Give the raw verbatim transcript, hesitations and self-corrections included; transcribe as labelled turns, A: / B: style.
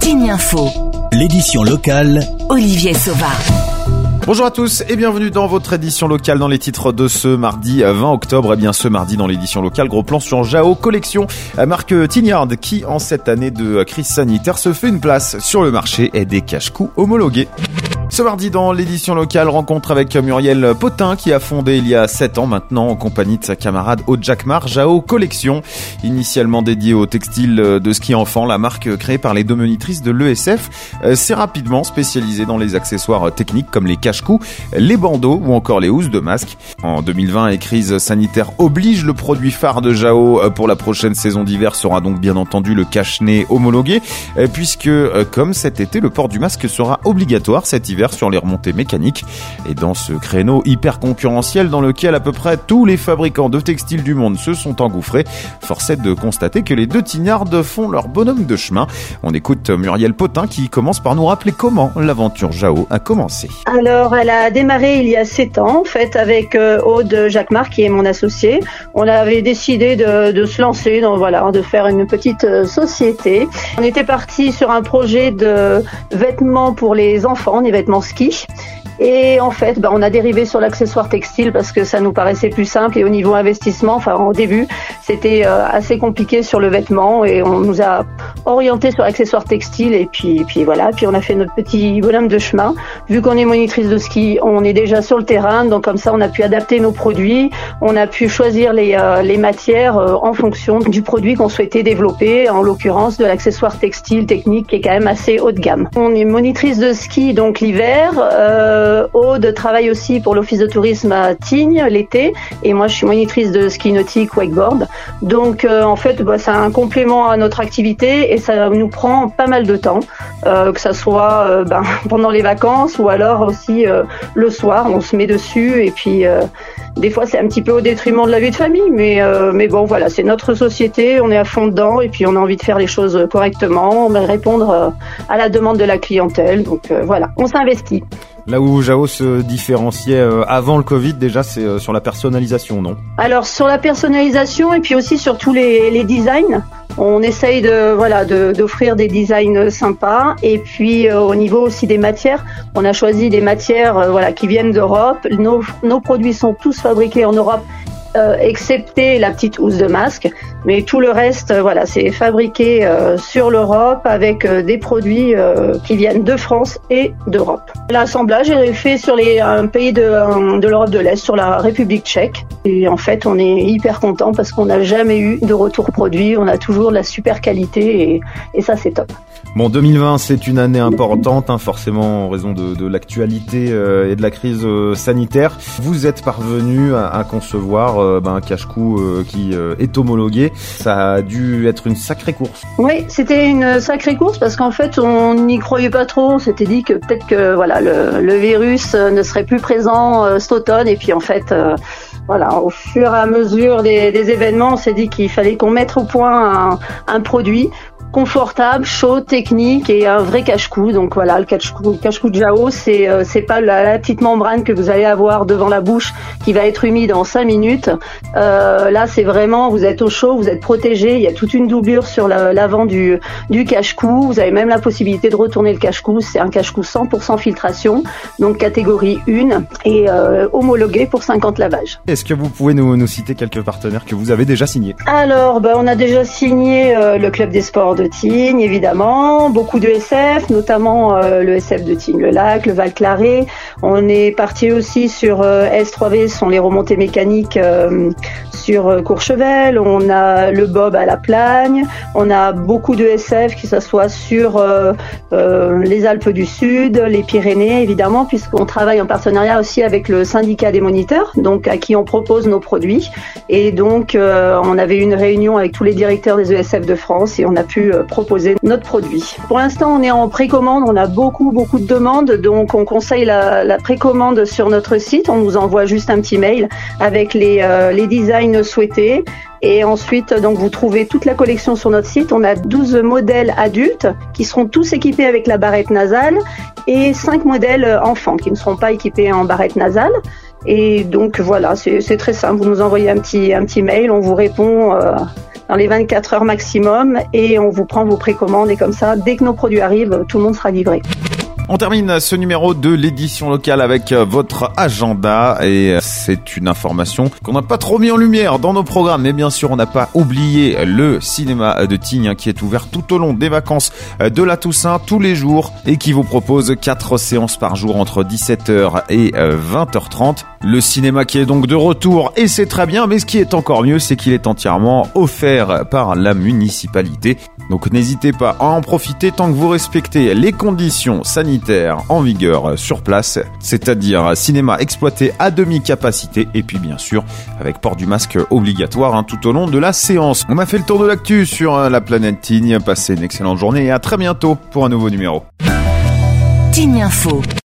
A: Tignes Info.
B: L'édition locale.
A: Olivier Sauva.
C: Bonjour à tous et bienvenue dans votre édition locale dans les titres de ce mardi vingt octobre. Eh bien ce mardi dans l'édition locale, gros plan sur Jao Collection, marque Tignard qui en cette année de crise sanitaire se fait une place sur le marché et des cache-cous homologués. Ce mardi dans l'édition locale, rencontre avec Muriel Potin qui a fondé il y a sept ans maintenant en compagnie de sa camarade Aude Jacquemart Jao Collection. Initialement dédiée au textile de ski enfant, la marque créée par les deux monitrices de l'E S F s'est rapidement spécialisée dans les accessoires techniques comme les cache-cous, les bandeaux ou encore les housses de masque. En deux mille vingt, et crise sanitaire oblige, le produit phare de Jao pour la prochaine saison d'hiver sera donc bien entendu le cache-nez homologué puisque comme cet été, le port du masque sera obligatoire cet hiver sur les remontées mécaniques. Et dans ce créneau hyper concurrentiel dans lequel à peu près tous les fabricants de textiles du monde se sont engouffrés, force est de constater que les deux tignardes font leur bonhomme de chemin. On écoute Muriel Potin qui commence par nous rappeler comment l'aventure Jao a commencé.
D: Alors, elle a démarré il y a sept ans, en fait, avec euh, Aude Jacquemart qui est mon associée. On avait décidé de, de se lancer, donc voilà, de faire une petite euh, société. On était parti sur un projet de vêtements pour les enfants, des vêtements ski. Et en fait, bah, on a dérivé sur l'accessoire textile parce que ça nous paraissait plus simple et au niveau investissement, enfin au début, c'était euh, assez compliqué sur le vêtement et on nous a orienté sur l'accessoire textile et puis, puis voilà, puis on a fait notre petit bonhomme de chemin. Vu qu'on est monitrice de ski, on est déjà sur le terrain, donc comme ça on a pu adapter nos produits, on a pu choisir les, euh, les matières euh, en fonction du produit qu'on souhaitait développer, en l'occurrence de l'accessoire textile technique qui est quand même assez haut de gamme. On est monitrice de ski donc l'hiver, euh, Aude travaille aussi pour l'office de tourisme à Tignes l'été et moi je suis monitrice de ski nautique wakeboard. Donc euh, en fait bah, c'est un complément à notre activité et ça nous prend pas mal de temps, euh, que ça soit euh, ben, pendant les vacances ou alors aussi euh, le soir on se met dessus et puis euh, des fois c'est un petit peu au détriment de la vie de famille mais, euh, mais bon voilà c'est notre société, on est à fond dedans et puis on a envie de faire les choses correctement, on va répondre euh, à la demande de la clientèle donc euh, voilà on s'investit.
C: Là où Jao se différenciait avant le Covid, déjà, c'est sur la personnalisation, non ?
D: Alors, sur la personnalisation et puis aussi sur tous les, les designs. On essaye de, voilà, de, d'offrir des designs sympas. Et puis, euh, au niveau aussi des matières, on a choisi des matières euh, voilà, qui viennent d'Europe. Nos, nos produits sont tous fabriqués en Europe. Euh, excepté la petite housse de masque, mais tout le reste, euh, voilà, c'est fabriqué euh, sur l'Europe avec euh, des produits euh, qui viennent de France et d'Europe. L'assemblage est fait sur les un pays de, un, de l'Europe de l'Est, sur la République tchèque. Et en fait, on est hyper content parce qu'on n'a jamais eu de retour produit. On a toujours de la super qualité et, et ça, c'est top.
C: Bon, deux mille vingt, c'est une année importante, hein, forcément en raison de, de l'actualité euh, et de la crise euh, sanitaire. Vous êtes parvenu à, à concevoir euh, ben, un cache-cou euh, qui euh, est homologué. Ça a dû être une sacrée course.
D: Oui, c'était une sacrée course parce qu'en fait, on n'y croyait pas trop. On s'était dit que peut-être que voilà, le, le virus ne serait plus présent euh, cet automne. Et puis en fait, euh, voilà, au fur et à mesure des, des événements, on s'est dit qu'il fallait qu'on mette au point un, un produit confortable, chaud, technique et un vrai cache-cou. Donc voilà, le cache-cou, cache-cou de Jao, c'est euh, c'est pas la, la petite membrane que vous allez avoir devant la bouche qui va être humide en cinq minutes. Euh, là, c'est vraiment, vous êtes au chaud, vous êtes protégé. Il y a toute une doublure sur la, l'avant du du cache-cou. Vous avez même la possibilité de retourner le cache-cou. C'est un cache-cou cent pour cent filtration, donc catégorie un et euh, homologué pour cinquante lavages.
C: Est-ce que vous pouvez nous, nous citer quelques partenaires que vous avez déjà signés ?
D: Alors, ben, on a déjà signé euh, le Club des Sports de Tignes, évidemment, beaucoup de S F, notamment euh, le S F de Tignes-le-Lac, le Val-Claré. On est parti aussi sur euh, S trois V, ce sont les remontées mécaniques euh, sur euh, Courchevel. On a le Bob à la Plagne. On a beaucoup de S F, que ce soit sur euh, euh, les Alpes du Sud, les Pyrénées, évidemment, puisqu'on travaille en partenariat aussi avec le syndicat des moniteurs, donc à qui on propose nos produits. Et donc, euh, on avait une réunion avec tous les directeurs des E S F de France et on a pu proposer notre produit. Pour l'instant, on est en précommande, on a beaucoup beaucoup de demandes, donc on conseille la, la précommande sur notre site. On nous envoie juste un petit mail avec les, euh, les designs souhaités. Et ensuite, donc vous trouvez toute la collection sur notre site. On a douze modèles adultes qui seront tous équipés avec la barrette nasale et cinq modèles enfants qui ne seront pas équipés en barrette nasale. Et donc voilà, c'est, c'est très simple. Vous nous envoyez un petit, un petit mail, on vous répond euh, dans les vingt-quatre heures maximum et on vous prend vos précommandes et comme ça, dès que nos produits arrivent, tout le monde sera livré.
C: On termine ce numéro de l'édition locale avec votre agenda et c'est une information qu'on n'a pas trop mis en lumière dans nos programmes. Mais bien sûr, on n'a pas oublié le cinéma de Tignes qui est ouvert tout au long des vacances de la Toussaint tous les jours et qui vous propose quatre séances par jour entre dix-sept heures et vingt heures trente. Le cinéma qui est donc de retour et c'est très bien, mais ce qui est encore mieux, c'est qu'il est entièrement offert par la municipalité. Donc n'hésitez pas à en profiter tant que vous respectez les conditions sanitaires en vigueur sur place, c'est-à-dire cinéma exploité à demi-capacité et puis bien sûr avec port du masque obligatoire hein, tout au long de la séance. On a fait le tour de l'actu sur la planète Tignes. Passez une excellente journée et à très bientôt pour un nouveau numéro.
A: Tignes Info.